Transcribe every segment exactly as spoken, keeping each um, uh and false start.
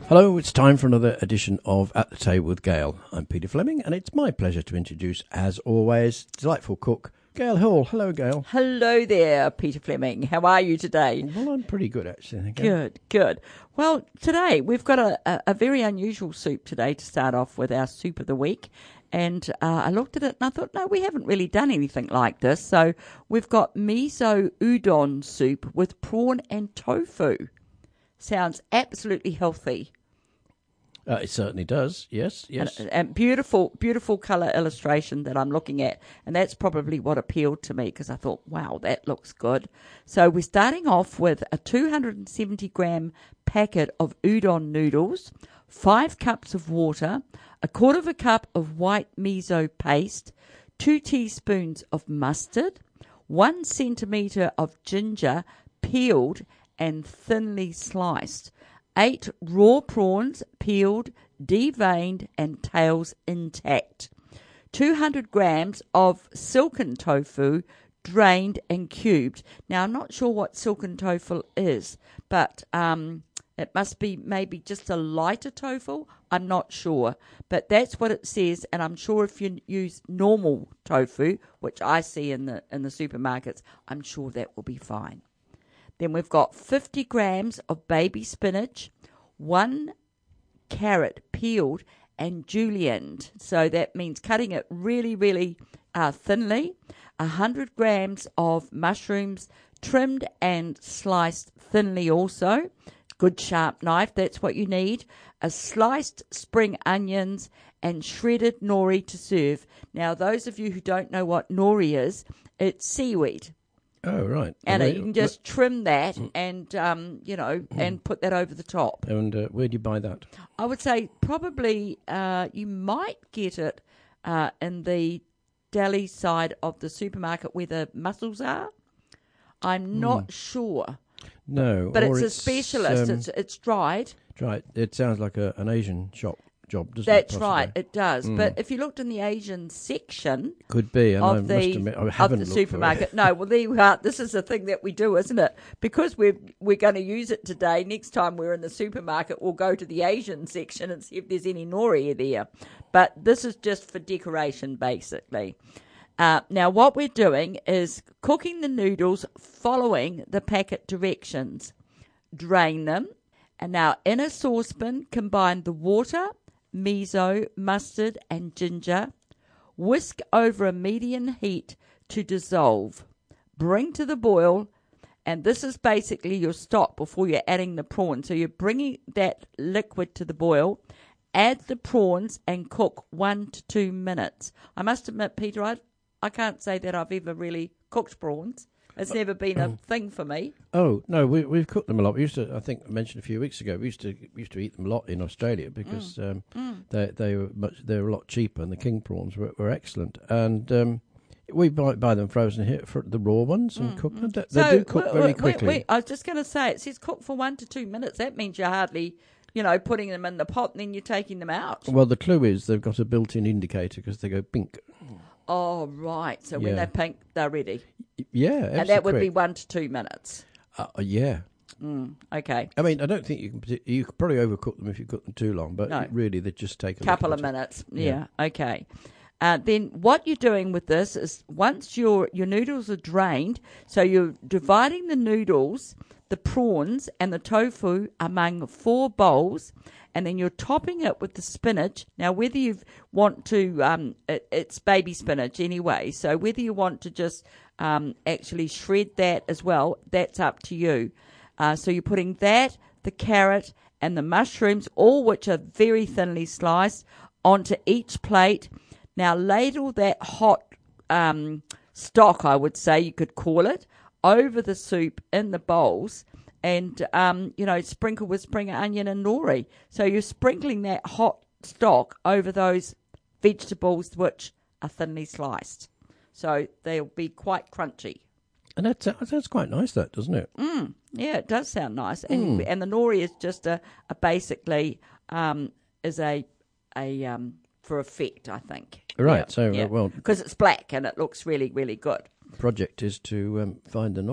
Hello, it's time for another edition of At the Table with Gail. I'm Peter Fleming, and it's my pleasure to introduce, as always, delightful cook, Gail Hall. Hello, Gail. Hello there, Peter Fleming. How are you today? Well, I'm pretty good, actually. Thank you. Good, good. Well, today we've got a, a, a very unusual soup today to start off with, our soup of the week. And uh, I looked at it and I thought, no, we haven't really done anything like this. So we've got miso udon soup with prawn and tofu. Sounds absolutely healthy. Uh, it certainly does, yes, yes. And, and beautiful, beautiful colour illustration that I'm looking at. And that's probably what appealed to me because I thought, wow, that looks good. So we're starting off with a two hundred seventy gram packet of udon noodles, five cups of water, a quarter of a cup of white miso paste, two teaspoons of mustard, one centimetre of ginger peeled and thinly sliced, eight raw prawns, peeled, deveined, and tails intact. two hundred grams of silken tofu, drained and cubed. Now, I'm not sure what silken tofu is, but um, it must be maybe just a lighter tofu. I'm not sure. But that's what it says, and I'm sure if you use normal tofu, which I see in the in the supermarkets, I'm sure that will be fine. Then we've got fifty grams of baby spinach, one carrot peeled and julienned. So that means cutting it really, really uh, thinly. one hundred grams of mushrooms, trimmed and sliced thinly also. Good sharp knife, that's what you need. A sliced spring onions and shredded nori to serve. Now, those of you who don't know what nori is, it's seaweed. Oh, right. And Well, you can just trim that and, um, you know, and put that over the top. And uh, where do you buy that? I would say probably uh, you might get it uh, in the deli side of the supermarket where the mussels are. I'm not mm. sure. No. But it's, it's a specialist. Um, it's it's dried. Right. It sounds like a, an Asian shop job, doesn't That's it? That's right. It does. Mm. But if you looked in the Asian section, could be. And of I the must admit, I haven't of the looked supermarket. No. Well, there you are. This is the thing that we do, isn't it? Because we're we're going to use it today. Next time we're in the supermarket, we'll go to the Asian section and see if there's any nori there. But this is just for decoration, basically. Uh, now, what we're doing is cooking the noodles following the packet directions. Drain them, and now in a saucepan, combine the water, miso, mustard, and ginger. Whisk over a medium heat to dissolve. Bring to the boil, and this is basically your stock before you're adding the prawns. So you're bringing that liquid to the boil. Add the prawns and cook one to two minutes. I must admit, Peter, I I can't say that I've ever really cooked prawns. It's never been a thing for me. Oh no, we we've cooked them a lot. We used to, I think, I mentioned a few weeks ago. We used to we used to eat them a lot in Australia because mm. Um, mm. they they were much they were a lot cheaper, and the king prawns were, were excellent. And um, we buy, buy them frozen here for the raw ones and mm. cook them. They, so they do cook we, very quickly. We, we, I was just going to say, it says cook for one to two minutes. That means you're hardly, you know, putting them in the pot and then you're taking them out. Well, the clue is they've got a built-in indicator because they go pink. Oh, right. So when yeah. they're pink, they're ready. Yeah, and that would quick. be one to two minutes. Uh, yeah. Mm, okay. I mean, I don't think you can. You could probably overcook them if you cook them too long, but no. really they just take a couple of minutes. Yeah. yeah. Okay. Uh, then what you're doing with this is once your your noodles are drained, so you're dividing the noodles, the prawns, and the tofu among four bowls. And then you're topping it with the spinach. Now, whether you want to, um, it, it's baby spinach anyway, so whether you want to just um, actually shred that as well, that's up to you. Uh, so you're putting that, the carrot, and the mushrooms, all which are very thinly sliced, onto each plate. Now, ladle that hot um, stock, I would say you could call it, over the soup in the bowls. And, um, you know, sprinkle with spring onion and nori. So you're sprinkling that hot stock over those vegetables which are thinly sliced. So they'll be quite crunchy. And that sounds quite nice, that, doesn't it? Mm, yeah, it does sound nice. And, mm. and the nori is just a, a basically um, is a a um, for effect, I think. Right. Yeah, so yeah. Uh, well, because it's black and it looks really, really good. Project is to um, find the nori.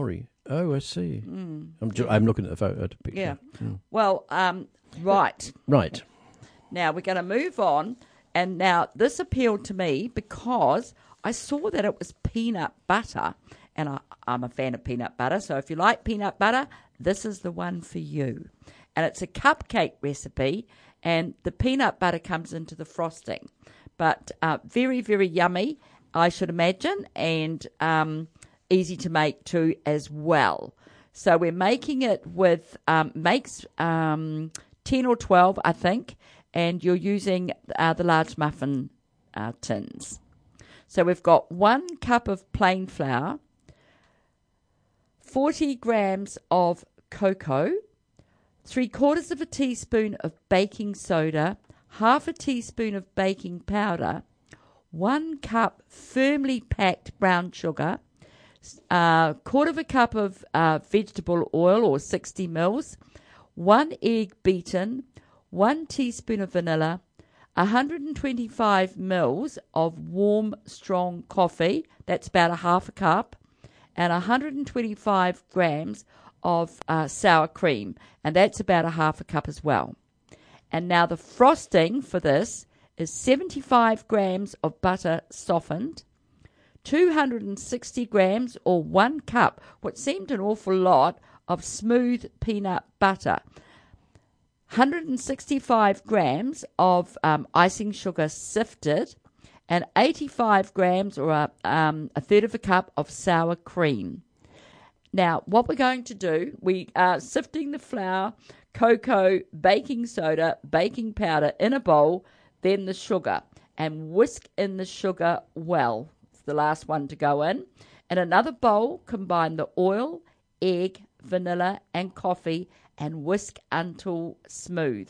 Oh, I see. Mm. I'm, ju- I'm looking at the photo. The picture. Yeah. Mm. Well, um, right. Right. Now we're going to move on. And now this appealed to me because I saw that it was peanut butter. And I, I'm a fan of peanut butter. So if you like peanut butter, this is the one for you. And it's a cupcake recipe. And the peanut butter comes into the frosting. But uh, very, very yummy, I should imagine. And um, easy to make too as well. So we're making it with, um, makes um, ten or twelve, I think. And you're using uh, the large muffin uh, tins. So we've got one cup of plain flour, forty grams of cocoa, three quarters of a teaspoon of baking soda, half a teaspoon of baking powder, one cup firmly packed brown sugar, a uh, quarter of a cup of uh, vegetable oil or sixty mils, one egg beaten, one teaspoon of vanilla, one hundred twenty-five mils of warm, strong coffee, that's about a half a cup, and one hundred twenty-five grams of uh, sour cream, and that's about a half a cup as well. And now the frosting for this is seventy-five grams of butter softened, two hundred sixty grams or one cup, what seemed an awful lot, of smooth peanut butter, one hundred sixty-five grams of um, icing sugar sifted, and eighty-five grams or a, um, a third of a cup of sour cream. Now, what we're going to do, we are sifting the flour, cocoa, baking soda, baking powder in a bowl, then the sugar, and whisk in the sugar well. It's the last one to go in. In another bowl, combine the oil, egg, vanilla, and coffee, and whisk until smooth.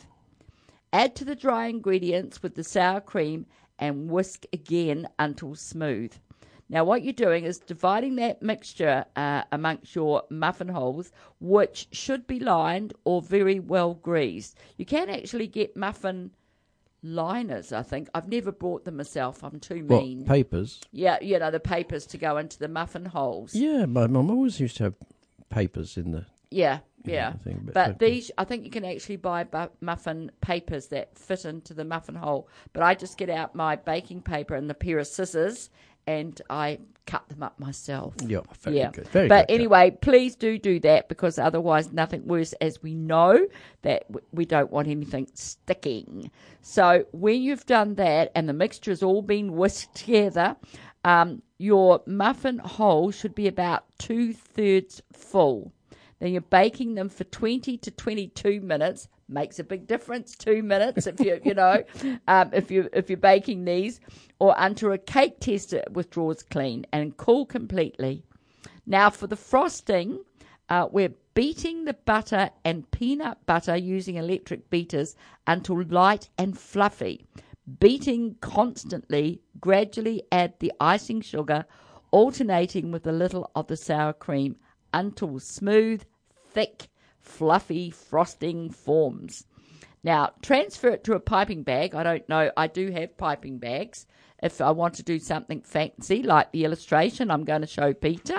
Add to the dry ingredients with the sour cream and whisk again until smooth. Now what you're doing is dividing that mixture uh, amongst your muffin holes, which should be lined or very well greased. You can actually get muffin liners, I think. I've never bought them myself. I'm too mean. What, papers? Yeah, you know, the papers to go into the muffin holes. Yeah, my mum always used to have papers in the... Yeah, yeah. I think, but but these, I think you can actually buy bu- muffin papers that fit into the muffin hole. But I just get out my baking paper and a pair of scissors and I cut them up myself. Yeah, very yeah. good. Very but good, anyway, yeah. Please do do that because otherwise nothing worse, as we know that w- we don't want anything sticking. So when you've done that and the mixture has all been whisked together, um, your muffin hole should be about two-thirds full. Then you're baking them for twenty to twenty-two minutes. Makes a big difference. Two minutes if you you know um, if you if you're baking these, or until a cake tester withdraws clean and cool completely. Now for the frosting, uh, we're beating the butter and peanut butter using electric beaters until light and fluffy. Beating constantly, gradually add the icing sugar, alternating with a little of the sour cream, until smooth, thick, fluffy frosting forms. Now, transfer it to a piping bag. I don't know. I do have piping bags. If I want to do something fancy, like the illustration I'm going to show Peter.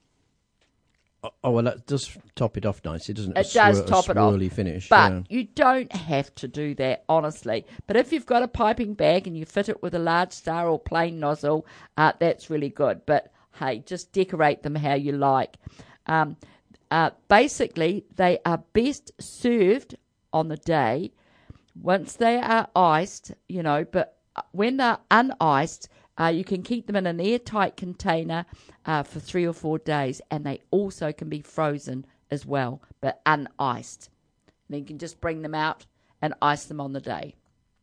Oh, oh well, that does top it off nicely, doesn't it? It A does swir- top a it off. swirly finish. But yeah. you don't have to do that, honestly. But if you've got a piping bag and you fit it with a large star or plain nozzle, uh, that's really good. But, hey, just decorate them how you like. Um, uh, basically, they are best served on the day once they are iced, you know, but when they're uniced, uh, you can keep them in an airtight container uh, for three or four days, and they also can be frozen as well, but uniced. And then you can just bring them out and ice them on the day.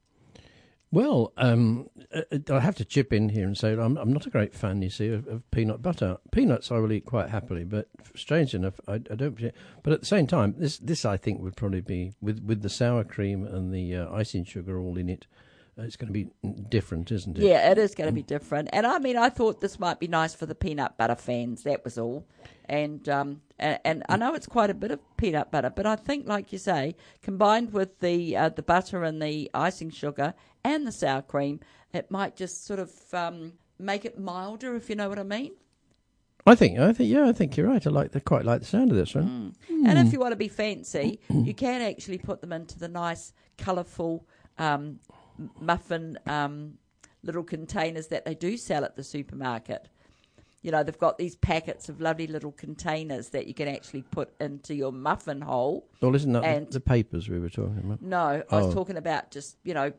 Well, um, I have to chip in here and say I'm, I'm not a great fan, you see, of, of peanut butter. Peanuts I will eat quite happily, but strange enough, I, I don't. But at the same time, this this I think would probably be with, with the sour cream and the uh, icing sugar all in it. Uh, it's going to be different, isn't it? Yeah, it is going to be different. And I mean, I thought this might be nice for the peanut butter fans. That was all. And um, and, and I know it's quite a bit of peanut butter, but I think, like you say, combined with the uh, the butter and the icing sugar and the sour cream, it might just sort of um, make it milder, if you know what I mean. I think, I think, yeah, I think you're right. I like the quite like the sound of this one. Mm. And if you want to be fancy, you can actually put them into the nice, colourful um, muffin um, little containers that they do sell at the supermarket. You know, they've got these packets of lovely little containers that you can actually put into your muffin hole. Well, isn't that And- the, the papers we were talking about? No, I Oh. was talking about just, you know,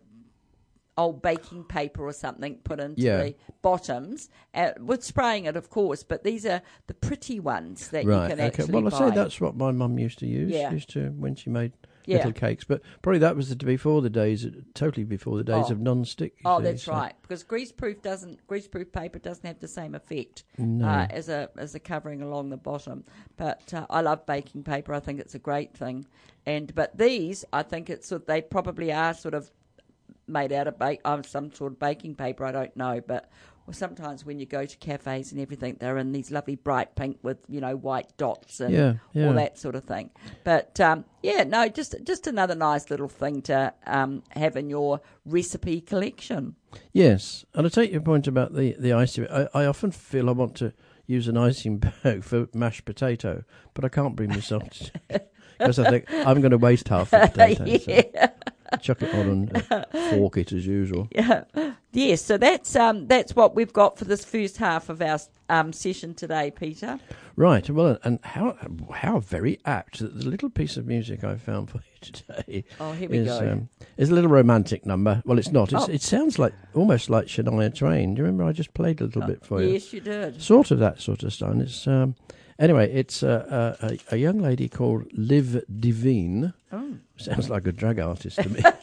old baking paper or something put into Yeah. the bottoms, uh, with spraying it, of course, but these are the pretty ones that Right. you can Okay. actually Well, I buy. say that's what my mum used to use. Yeah. Used to when she made Yeah. little cakes, but probably that was the, before the days, totally before the days Oh. of non-stick. you Oh, see, that's so- right. Because greaseproof doesn't greaseproof paper doesn't have the same effect No. uh, as a as a covering along the bottom. But uh, I love baking paper. I think it's a great thing. And but these, I think it's sort they probably are sort of made out of bake um, some sort of baking paper. I don't know, but well, sometimes when you go to cafes and everything, they're in these lovely bright pink with you know white dots and Yeah, yeah. all that sort of thing. But um, yeah, no, just just another nice little thing to um, have in your recipe collection. Yes, and I take your point about the the icing. I, I often feel I want to use an icing bag for mashed potato, but I can't bring myself to because I think I'm going to waste half the potato. yeah. So chuck it on and uh, fork it as usual. Yeah. Yes, so that's um that's what we've got for this first half of our um session today, Peter. Right. Well, and how how very apt that the little piece of music I found for you today Oh, here we is go. um, is a little romantic number. Well, it's not. It's, Oh. It sounds like almost like Shania Twain. Do you remember I just played a little bit for you? Yes, you did. Sort of that sort of style. It's um, anyway. It's uh, a, a a young lady called Liv Divine. Oh. Sounds like a drug artist to me.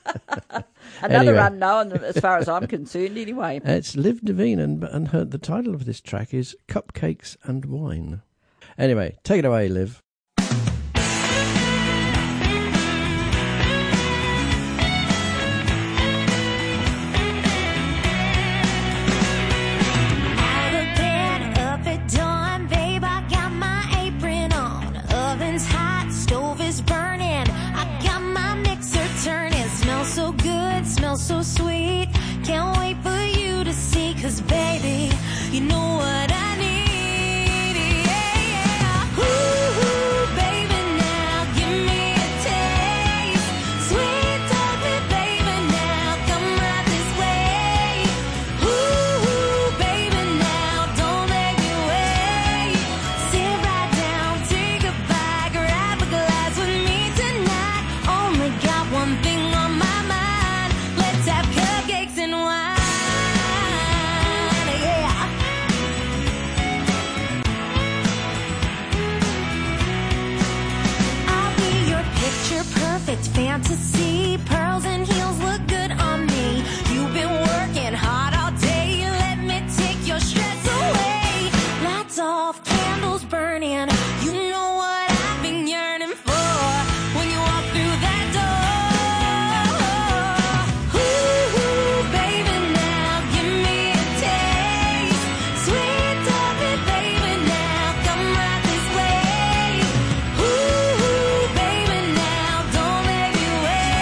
Another Anyway. unknown as far as I'm concerned anyway. It's Liv Divine, and and her the title of this track is Cupcakes and Wine. Anyway, take it away, Liv. Out of bed, up at dawn, babe, I got my apron on. Oven's hot, stove is burning. I got my mixer turning. Smells so good, smells so sweet. Can't wait for you to see, 'cause baby, you know what I need. Yeah, yeah. Ooh, baby, now give me a taste. Sweet talk me, baby, now come right this way. Ooh, baby, now don't make me wait. Sit right down, take a bite, grab a glass with me tonight. Only got one thing on my mind. Let's have cupcakes and wine. Yeah. I'll be your picture perfect fantasy. Pearls and heels look good on me. You've been working hard all day. Let me take your stress away. Lights off, candles burning. You know what I've been yearning for when you walk through that door. Ooh, baby, now give me a taste. Sweet talk me, baby, now come right this way. Ooh, baby, now don't make me wait.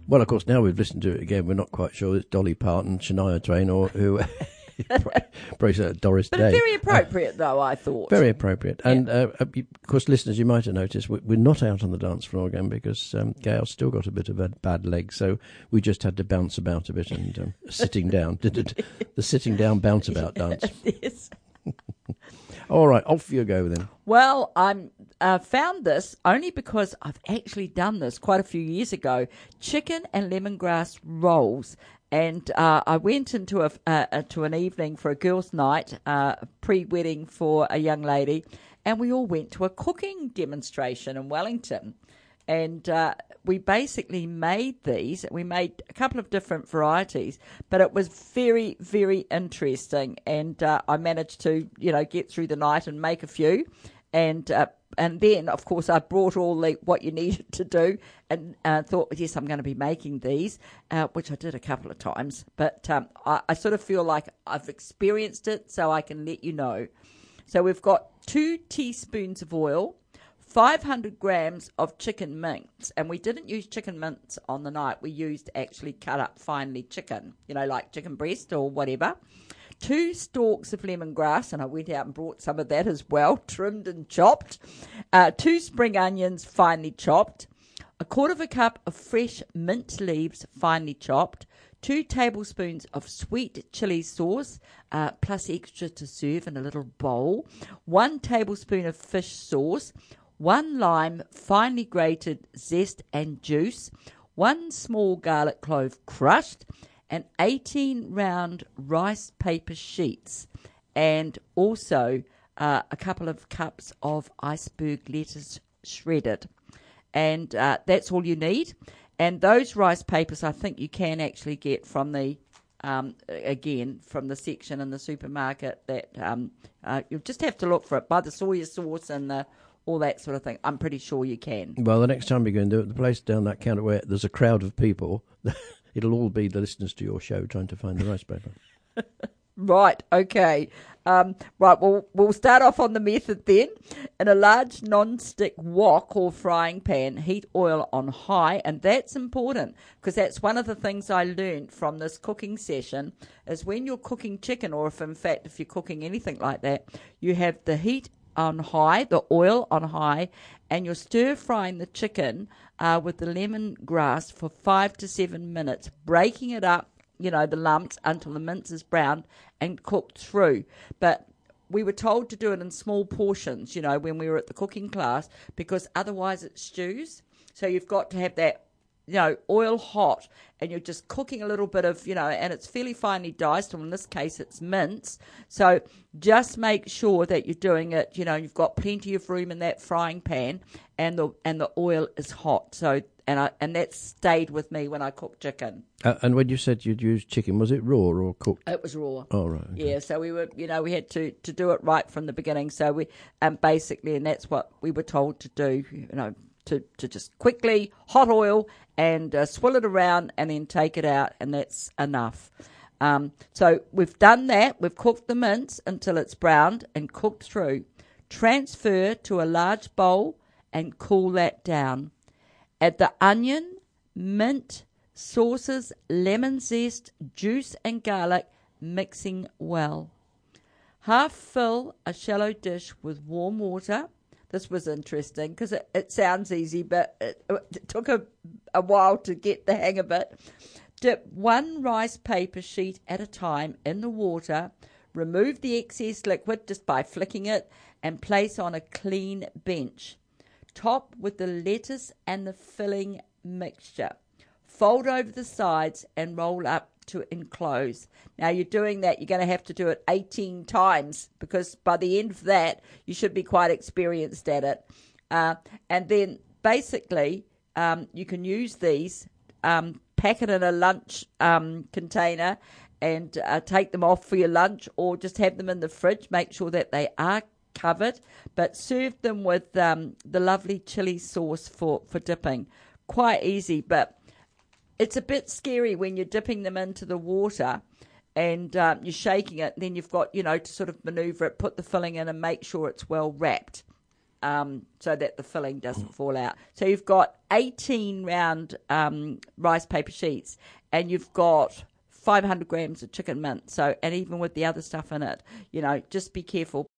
Well, of course, now we've listened to it again, we're not quite sure it's Dolly Parton, Shania Twain, or who. Probably Doris But Day. very appropriate, though, I thought. Very appropriate. Yeah. And, uh, of course, listeners, you might have noticed we- we're not out on the dance floor again because um, Gail's still got a bit of a bad leg, so we just had to bounce about a bit and um, sitting down. The sitting down bounce about dance. Yes. All right, off you go then. Well, I'm uh, found this only because I've actually done this quite a few years ago. Chicken and lemongrass rolls. And uh, I went into a, uh, to an evening for a girls' night, uh, pre-wedding for a young lady, and we all went to a cooking demonstration in Wellington. And uh, we basically made these. We made a couple of different varieties, but it was very, very interesting. And uh, I managed to, you know, get through the night and make a few. And uh, and then, of course, I brought all the what you needed to do, and uh, thought, yes, I'm going to be making these, uh, which I did a couple of times. But um, I, I sort of feel like I've experienced it, so I can let you know. So we've got two teaspoons of oil, five hundred grams of chicken mince, and we didn't use chicken mince on the night. We used actually cut up finely chicken, you know, like chicken breast or whatever. Two stalks of lemongrass, and I went out and brought some of that as well, trimmed and chopped. Uh, two spring onions, finely chopped. A quarter of a cup of fresh mint leaves, finely chopped. Two tablespoons of sweet chili sauce, uh, plus extra to serve in a little bowl. One tablespoon of fish sauce. One lime, finely grated, zest and juice. One small garlic clove crushed. And eighteen round rice paper sheets, and also uh, a couple of cups of iceberg lettuce shredded. And uh, that's all you need. And those rice papers, I think you can actually get from the, um, again, from the section in the supermarket that um, uh, you'll just have to look for it, by the soy sauce and the all that sort of thing. I'm pretty sure you can. Well, the next time you go and do it, the place down that counter where there's a crowd of people, it'll all be the listeners to your show trying to find the rice paper. Right, okay. Um, right, well, we'll start off on the method then. In a large non-stick wok or frying pan, heat oil on high, and that's important because that's one of the things I learned from this cooking session is when you're cooking chicken, or if in fact if you're cooking anything like that, you have the heat on high, the oil on high, and you're stir-frying the chicken uh, with the lemongrass for five to seven minutes, breaking it up, you know, the lumps until the mince is brown and cooked through. But we were told to do it in small portions, you know, when we were at the cooking class, because otherwise it stews. So you've got to have that, you know, oil hot, and you're just cooking a little bit of, you know, and it's fairly finely diced, or in this case it's mince. So just make sure that you're doing it, you know, you've got plenty of room in that frying pan, and the and the oil is hot. So and I and that stayed with me when I cooked chicken. Uh, and when you said you'd use chicken, was it raw or cooked? It was raw. Oh, right. Okay. Yeah, so we were, you know, we had to, to do it right from the beginning. So we, um, basically, and that's what we were told to do, you know, to, to just quickly, hot oil, and uh, swill it around and then take it out, and that's enough. Um, so we've done that. We've cooked the mince until it's browned and cooked through. Transfer to a large bowl and cool that down. Add the onion, mint, sauces, lemon zest, juice and garlic, mixing well. Half fill a shallow dish with warm water. This was interesting because it, it sounds easy, but it, it took a, a while to get the hang of it. Dip one rice paper sheet at a time in the water. Remove the excess liquid just by flicking it and place on a clean bench. Top with the lettuce and the filling mixture. Fold over the sides and roll up to enclose. Now you're doing that, you're going to have to do it eighteen times because by the end of that, you should be quite experienced at it. Uh, and then basically, um, you can use these, um, pack it in a lunch um, container and uh, take them off for your lunch, or just have them in the fridge. Make sure that they are covered, but serve them with um, the lovely chili sauce for, for dipping. Quite easy, but it's a bit scary when you're dipping them into the water and um, you're shaking it. Then you've got, you know, to sort of maneuver it, put the filling in and make sure it's well wrapped. um, so that the filling doesn't fall out. So you've got eighteen round um, rice paper sheets, and you've got five hundred grams of chicken mince. So, and even with the other stuff in it, you know, just be careful.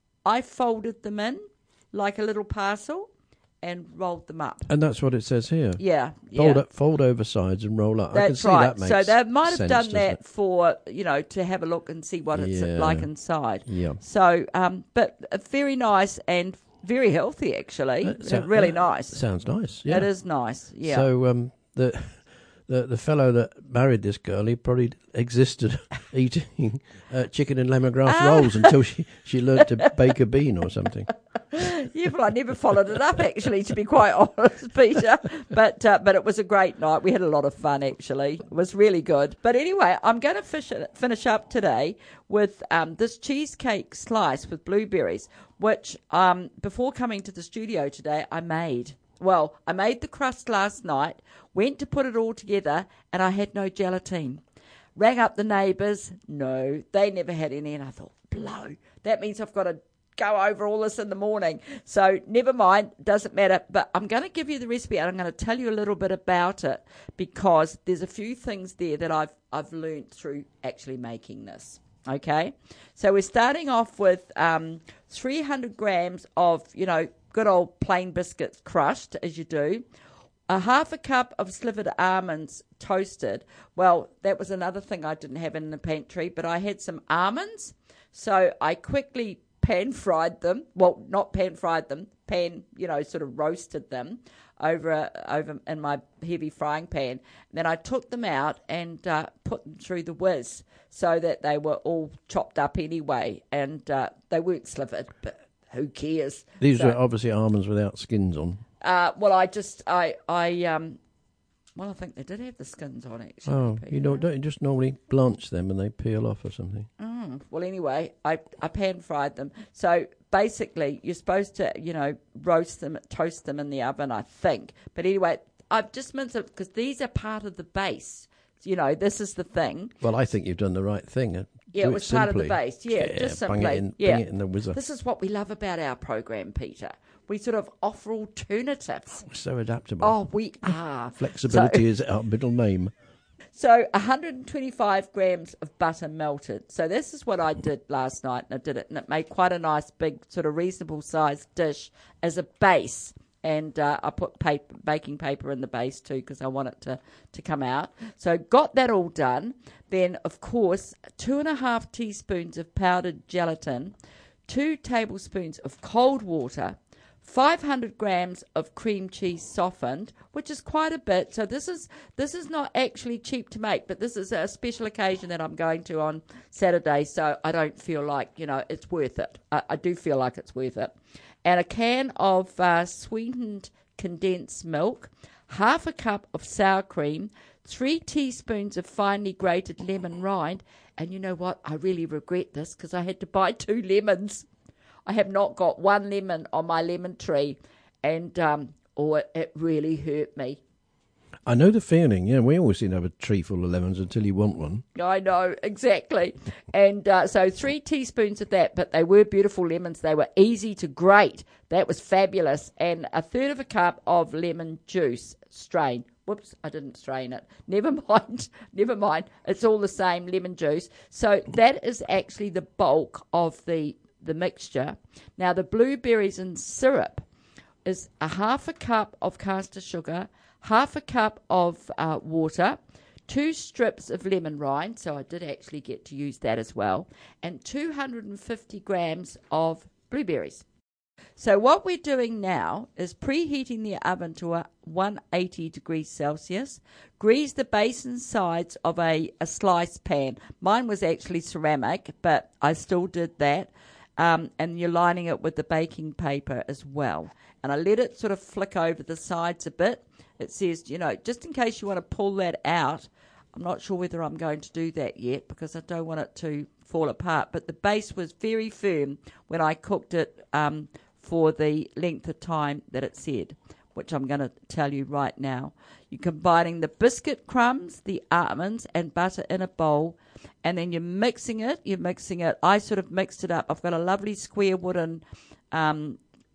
I folded them in like a little parcel and rolled them up. And that's what it says here. Yeah, Fold yeah. up, fold over sides and roll up. That's I can see right. that makes So they might have sense, done doesn't that it? for, you know, to have a look and see what it's Yeah. like inside. Yeah. So, um, but uh, very nice and very healthy, actually. That sou- really that nice. Sounds nice. Yeah. It is nice. Yeah. So um, the the the fellow that married this girl, he probably existed eating uh, chicken and lemongrass Ah. rolls until she she learned to bake a bean or something. Yeah, but I never followed it up, actually, to be quite honest, Peter. But uh, but it was a great night. We had a lot of fun, actually. It was really good. But anyway, I'm going to fish it, finish up today with um, this cheesecake slice with blueberries, which um, before coming to the studio today, I made. Well, I made the crust last night, went to put it all together, and I had no gelatine. Rang up the neighbours. No, they never had any. And I thought, blow. That means I've got to go over all this in the morning. So never mind, doesn't matter. But I'm going to give you the recipe and I'm going to tell you a little bit about it because there's a few things there that I've I've learnt through actually making this. Okay, so we're starting off with um, three hundred grams of, you know, good old plain biscuits crushed as you do. A half a cup of slivered almonds toasted. Well, that was another thing I didn't have in the pantry, but I had some almonds. So I quickly pan fried them. Well, not pan fried them, pan, you know, sort of roasted them over over in my heavy frying pan. And then I took them out and uh, put them through the whiz so that they were all chopped up anyway. And uh, they weren't slivered, but who cares? These So- are obviously almonds without skins on. Uh, well, I just, I, I, um, well, I think they did have the skins on actually. Oh, Peter. you don't, don't you just normally blanch them and they peel off or something? Mm. Well, anyway, I, I pan fried them. So basically, you're supposed to, you know, roast them, toast them in the oven, I think. But anyway, I've just minced it because these are part of the base. You know, this is the thing. Well, I think you've done the right thing. Uh, Yeah, do it was part of the simply. base. Yeah, just bung simply. it in, yeah. bung it in the whizzer. This is what we love about our program, Peter. We sort of offer alternatives. We're so adaptable. Oh, we are. Flexibility So- is our middle name. So one hundred twenty-five grams of butter melted. So this is what I did last night, and I did it, and it made quite a nice, big, sort of reasonable sized dish as a base. And uh, I put paper, baking paper in the base too because I want it to, to come out. So got that all done. Then, of course, two and a half teaspoons of powdered gelatin, two tablespoons of cold water, five hundred grams of cream cheese softened, which is quite a bit. So this is this is not actually cheap to make, but this is a special occasion that I'm going to on Saturday, so I don't feel like, you know, it's worth it. I, I do feel like it's worth it. And a can of uh, sweetened condensed milk, half a cup of sour cream, three teaspoons of finely grated lemon rind. And you know what? I really regret this because I had to buy two lemons. I have not got one lemon on my lemon tree, and um, oh, it, it really hurt me. I know the feeling. Yeah, we always seem to have a tree full of lemons until you want one. I know, exactly. And uh, so three teaspoons of that, but they were beautiful lemons. They were easy to grate. That was fabulous. And a third of a cup of lemon juice strained. Whoops, I didn't strain it. Never mind. Never mind. It's all the same lemon juice. So that is actually the bulk of the, the mixture. Now, the blueberries and syrup is a half a cup of caster sugar, half a cup of uh, water, two strips of lemon rind, so I did actually get to use that as well, and two hundred fifty grams of blueberries. So what we're doing now is preheating the oven to a one hundred eighty degrees Celsius. Grease the base and sides of a, a slice pan. Mine was actually ceramic, but I still did that. Um, and you're lining it with the baking paper as well. And I let it sort of flick over the sides a bit. It says, you know, just in case you want to pull that out, I'm not sure whether I'm going to do that yet because I don't want it to fall apart. But the base was very firm when I cooked it um, for the length of time that it said, which I'm going to tell you right now. You're combining the biscuit crumbs, the almonds, and butter in a bowl, and then you're mixing it. You're mixing it. I sort of mixed it up. I've got a lovely square wooden um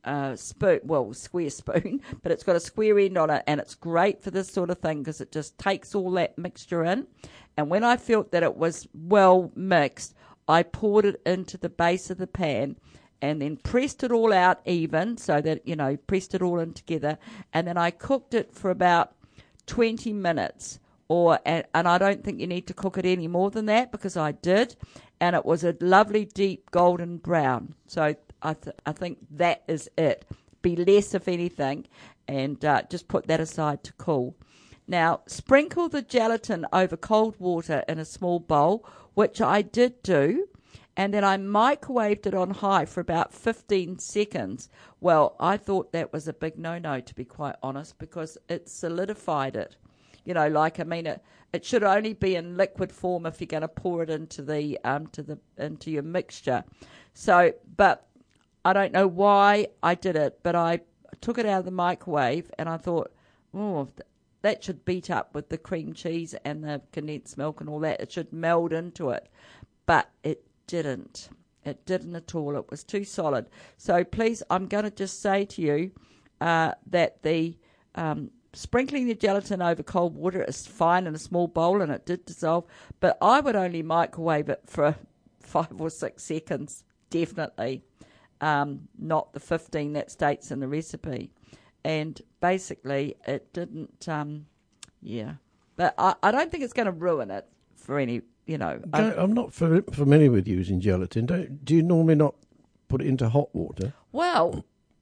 uh, spoon, well, square spoon, but it's got a square end on it, and it's great for this sort of thing because it just takes all that mixture in. And when I felt that it was well mixed, I poured it into the base of the pan and then pressed it all out even, so that, you know, pressed it all in together. And then I cooked it for about twenty minutes. Or and, and I don't think you need to cook it any more than that, because I did, and it was a lovely deep golden brown. So I th- I think that is it. Be less if anything, and uh, just put that aside to cool. Now sprinkle the gelatin over cold water in a small bowl, which I did do, and then I microwaved it on high for about fifteen seconds. Well, I thought that was a big no-no, to be quite honest, because it solidified it. You know, like, I mean, it, it should only be in liquid form if you're going to pour it into the um to the into your mixture. So, but I don't know why I did it, but I took it out of the microwave and I thought, oh, that should beat up with the cream cheese and the condensed milk and all that. It should meld into it, but it didn't. It didn't at all. It was too solid. So please, I'm going to just say to you uh, that the um. sprinkling the gelatin over cold water is fine in a small bowl, and it did dissolve, but I would only microwave it for five or six seconds, definitely, um, not the fifteen that states in the recipe. And basically, it didn't, um, yeah. But I, I don't think it's going to ruin it for any, you know. Don't, I'm not fa- familiar with using gelatin. Don't, do you normally not put it into hot water? Well,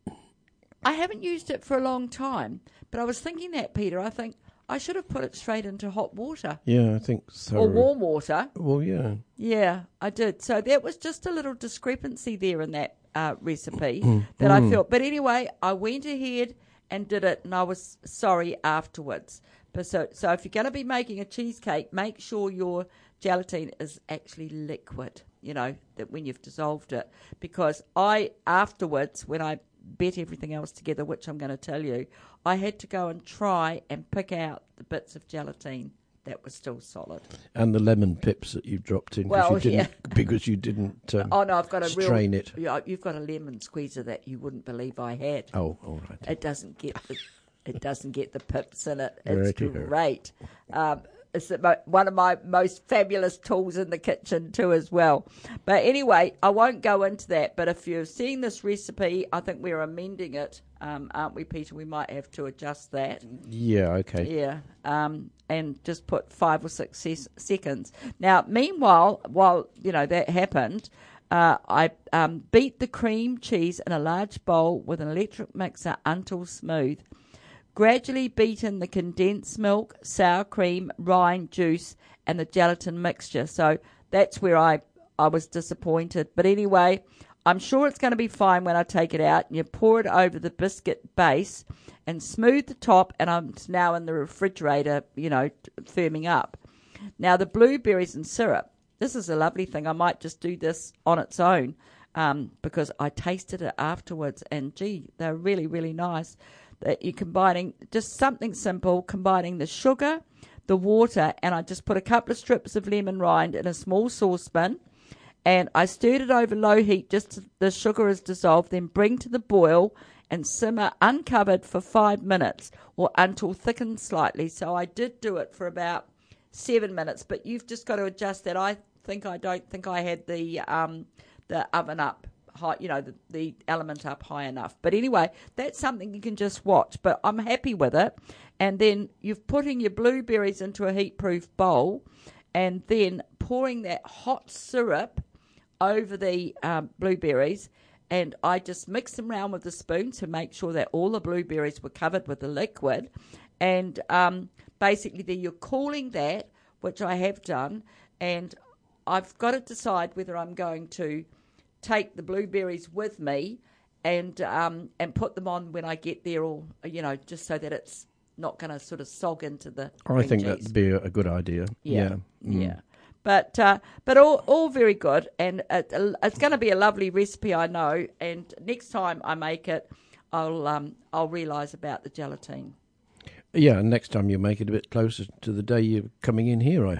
I haven't used it for a long time, but I was thinking that, Peter. I think I should have put it straight into hot water. Yeah, I think so. Or warm water. Well, yeah. Yeah, I did. So that was just a little discrepancy there in that uh, recipe that I felt. But anyway, I went ahead and did it, and I was sorry afterwards. But so, so if you're going to be making a cheesecake, make sure your gelatin is actually liquid, you know, that when you've dissolved it. Because I, afterwards, when I bet everything else together, which I'm going to tell you, I had to go and try and pick out the bits of gelatin that were still solid. And the lemon pips that you dropped in, Well, you didn't, yeah. because you didn't um, oh no, I've got a strain real, it. Yeah, you've got a lemon squeezer that you wouldn't believe I had. Oh, all right. It doesn't get the, it doesn't get the pips in it. Very It's good. great. Um, it's the mo- one of my most fabulous tools in the kitchen too, as well. But anyway, I won't go into that. But if you're seeing this recipe, I think we're amending it, um, aren't we, Peter? We might have to adjust that. Yeah, okay. Yeah, um, and just put five or six ses- seconds. Now, meanwhile, while you know that happened, uh, I um, beat the cream cheese in a large bowl with an electric mixer until smooth. Gradually beat in the condensed milk, sour cream, rind juice, and the gelatin mixture. So that's where I, I was disappointed. But anyway, I'm sure it's going to be fine when I take it out. And you pour it over the biscuit base and smooth the top, and I'm now in the refrigerator, you know, firming up. Now, the blueberries and syrup. This is a lovely thing. I might just do this on its own um, because I tasted it afterwards, and, gee, they're really, really nice. That you're combining just something simple, combining the sugar, the water, and I just put a couple of strips of lemon rind in a small saucepan, and I stirred it over low heat just till the sugar is dissolved, then bring to the boil and simmer uncovered for five minutes or until thickened slightly. So I did do it for about seven minutes, but you've just got to adjust that. I think I don't think I had the um, the oven up. High, you know, the, the element up high enough. But anyway, that's something you can just watch. But I'm happy with it. And then you've putting your blueberries into a heat-proof bowl and then pouring that hot syrup over the um, blueberries. And I just mix them around with a spoon to make sure that all the blueberries were covered with the liquid. And um, basically then you're cooling that, which I have done. And I've got to decide whether I'm going to take the blueberries with me and um, and put them on when I get there, or, you know, just so that it's not going to sort of sog into the I cream think cheese. that'd be a, a good idea. Yeah, Yeah. Mm. yeah. But uh, but all all very good, and it, it's going to be a lovely recipe, I know. And next time I make it, I'll um I'll realise about the gelatine. Yeah, and next time you make it a bit closer to the day you're coming in here, I hope.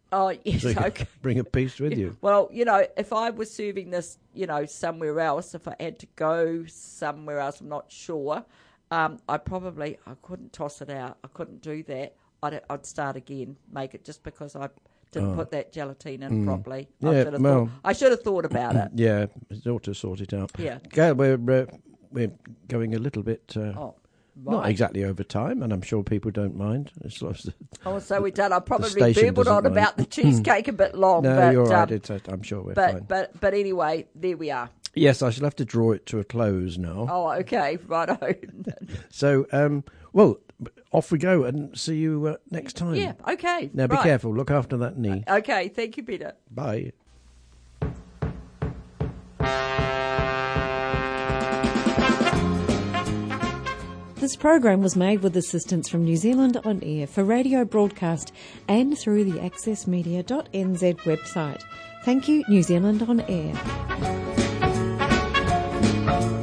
Oh, yes, So you okay. bring a piece with you. Well, you know, if I was serving this, you know, somewhere else, if I had to go somewhere else, I'm not sure, um, I probably, I couldn't toss it out. I couldn't do that. I'd, I'd start again, make it just because I didn't Oh. put that gelatine in properly. I Yeah, should have well- thought, I should have thought about it. Yeah, it's ought to sort it out. Yeah. Gail, we're, uh, we're going a little bit, uh, Oh, not right. exactly over time, and I'm sure people don't mind. It's sort of, Oh, so we're done. I probably station babbled on doesn't mind. about the cheesecake a bit long. no, but, you're right. um, It's, I'm sure we're but, fine. but, but anyway, there we are. Yes, I shall have to draw it to a close now. Oh, okay, righto. So, um, well, off we go and see you uh, next time. Yeah, okay. Now, be right. careful. Look after that knee. Okay, thank you, Peter. Bye. This program was made with assistance from New Zealand On Air for radio broadcast and through the access media dot n z website. Thank you, New Zealand On Air.